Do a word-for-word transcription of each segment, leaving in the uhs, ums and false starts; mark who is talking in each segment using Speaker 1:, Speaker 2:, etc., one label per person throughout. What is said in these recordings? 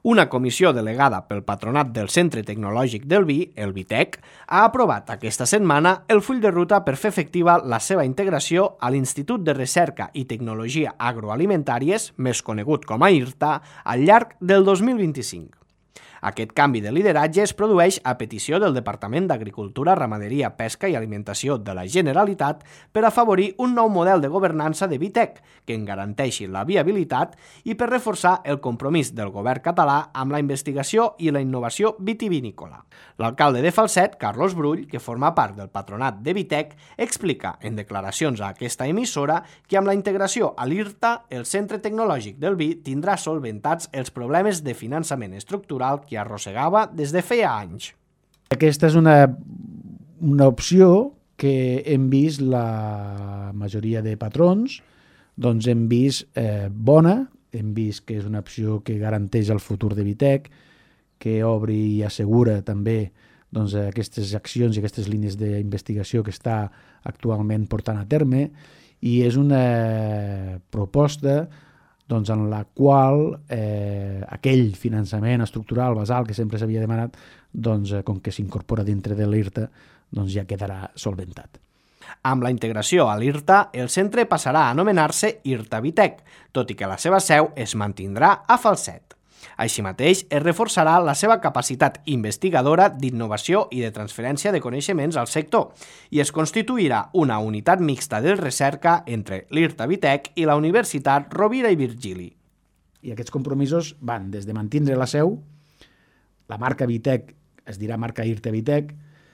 Speaker 1: Una comissió delegada pel Patronat del Centre Tecnològic del Vi, el Vitec, ha aprovat aquesta setmana el full de ruta per fer efectiva la seva integració a l'Institut de Recerca i Tecnologia Agroalimentàries, més conegut com a IRTA, al llarg del dos mil vint-i-cinc. Aquest canvi de lideratge es produeix a petició del Departament d'Agricultura, Ramaderia, Pesca i Alimentació de la Generalitat per afavorir un nou model de governança de Vitec que en garanteixi la viabilitat i per reforçar el compromís del govern català amb la investigació i la innovació vitivinícola. L'alcalde de Falset, Carlos Brull, que forma part del patronat de Vitec, explica en declaracions a aquesta emissora que amb la integració a l'IRTA, el Centre Tecnològic del Vi tindrà solventats els problemes de finançament estructural que arrossegava des de feia anys.
Speaker 2: Aquesta és una, una opció que hem vist la majoria de patrons, doncs hem vist eh, bona, hem vist que és una opció que garanteix el futur de Vitec, que obri i assegura també doncs, aquestes accions i aquestes línies d'investigació que està actualment portant a terme, i és una proposta doncs, en la qual eh, aquell finançament estructural basal que sempre s'havia demanat, doncs, eh, com que s'incorpora dintre de l'IRTA, doncs ja quedarà solventat.
Speaker 1: Amb la integració a l'IRTA, el centre passarà a anomenar-se IRTA Vitec, tot i que la seva seu es mantindrà a Falset. Així mateix, es reforçarà la seva capacitat investigadora d'innovació i de transferència de coneixements al sector i es constituirà una unitat mixta de recerca entre l'IRTA Vitec i la Universitat Rovira i Virgili.
Speaker 2: I aquests compromisos van des de mantindre la seu, la marca Vitec es dirà marca IRTA Vitec,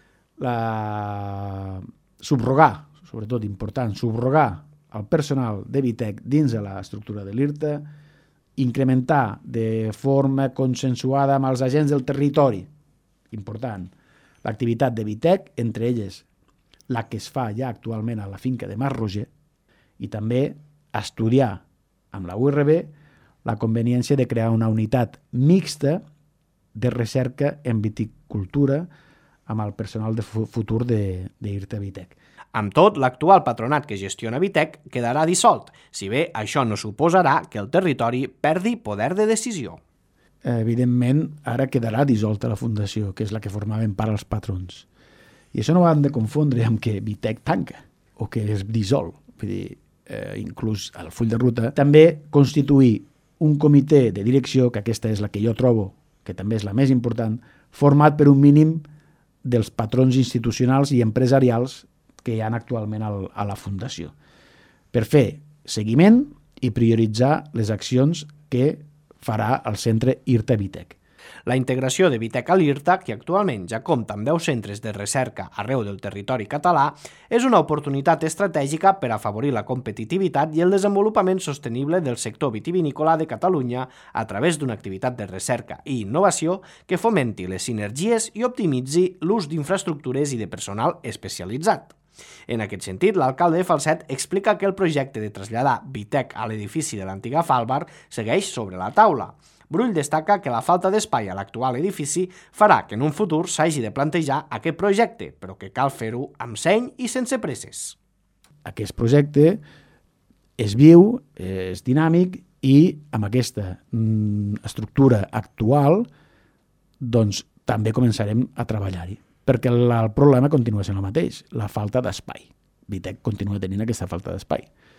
Speaker 2: la... subrogar, sobretot important, subrogar el personal de Vitec dins de l'estructura de l'IRTA, incrementar de forma consensuada amb els agents del territori, important, l'activitat de Vitec, entre elles la que es fa ja actualment a la finca de Mas Roger, i també estudiar amb la U R B la conveniència de crear una unitat mixta de recerca en viticultura amb el personal de futur d'IRTA Vitec.
Speaker 1: Amb tot, l'actual patronat que gestiona Vitec quedarà dissolt, si bé això no suposarà que el territori perdi poder de decisió.
Speaker 2: Evidentment, ara quedarà dissolta la fundació, que és la que formaven part els patrons. I això no ho han de confondre amb que Vitec tanca o que es dissol. Vull dir, eh, inclús al full de ruta, també constituir un comitè de direcció, que aquesta és la que jo trobo, que també és la més important, format per un mínim dels patrons institucionals i empresarials que hi ha actualment a la Fundació, per fer seguiment i prioritzar les accions que farà el centre IRTA Vitec.
Speaker 1: La integració de Vitec a l'IRTA, que actualment ja compta amb deu centres de recerca arreu del territori català, és una oportunitat estratègica per afavorir la competitivitat i el desenvolupament sostenible del sector vitivinícola de Catalunya a través d'una activitat de recerca i innovació que fomenti les sinergies i optimitzi l'ús d'infraestructures i de personal especialitzat. En aquest sentit, l'alcalde de Falset explica que el projecte de traslladar Vitec a l'edifici de l'antiga Falbar segueix sobre la taula. Brull destaca que la falta d'espai a l'actual edifici farà que en un futur s'hagi de plantejar aquest projecte, però que cal fer-ho amb seny i sense presses.
Speaker 2: Aquest projecte és viu, és dinàmic i amb aquesta estructura actual doncs, també començarem a treballar-hi. Perquè el problema continua sent el mateix, la falta d'espai. Vitec continua tenint aquesta falta d'espai.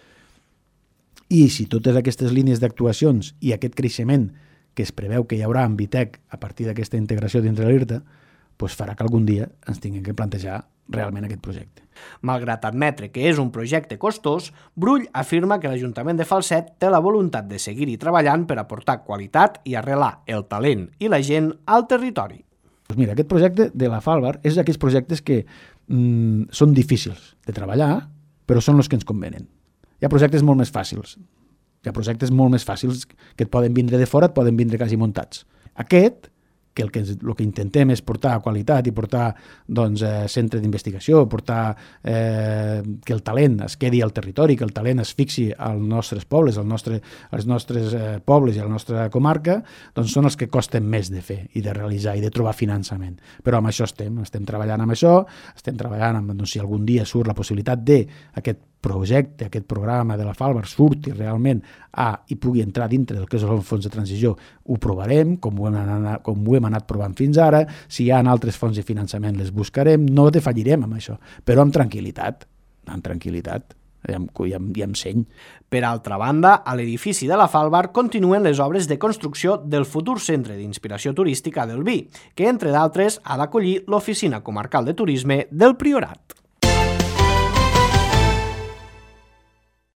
Speaker 2: I si totes aquestes línies d'actuacions i aquest creixement que es preveu que hi haurà en Vitec a partir d'aquesta integració dintre l'IRTA, doncs farà que algun dia ens tinguem que plantejar realment aquest projecte.
Speaker 1: Malgrat admetre que és un projecte costós, Brull afirma que l'Ajuntament de Falset té la voluntat de seguir-hi treballant per aportar qualitat i arrelar el talent i la gent al territori.
Speaker 2: Doncs mira, aquest projecte de la Falbar és d'aquells projectes que mm, són difícils de treballar, però són els que ens convenen. Hi ha projectes molt més fàcils. Hi ha projectes molt més fàcils que et poden vindre de fora, et poden vindre quasi muntats. Aquest, que el que, el que intentem és portar qualitat i portar doncs, eh, centre d'investigació, portar eh, que el talent es quedi al territori, que el talent es fixi als nostres pobles, als nostre, als nostres eh, pobles i a la nostra comarca, doncs són els que costen més de fer i de realitzar i de trobar finançament. Però amb això estem, estem treballant amb això, estem treballant amb, doncs, si algun dia surt la possibilitat d'aquest projecte, aquest programa de la Falbar surti realment a, i pugui entrar dintre del que és el fons de transició, ho provarem, com ho hem anat, com ho hem anat provant fins ara. Si hi ha altres fonts de finançament les buscarem, no defallirem amb això, però amb tranquil·litat, amb tranquil·litat. I amb, i, amb, i amb seny.
Speaker 1: Per altra banda, a l'edifici de la Falbar continuen les obres de construcció del futur centre d'inspiració turística del vi, que, entre d'altres, ha d'acollir l'Oficina Comarcal de Turisme del Priorat.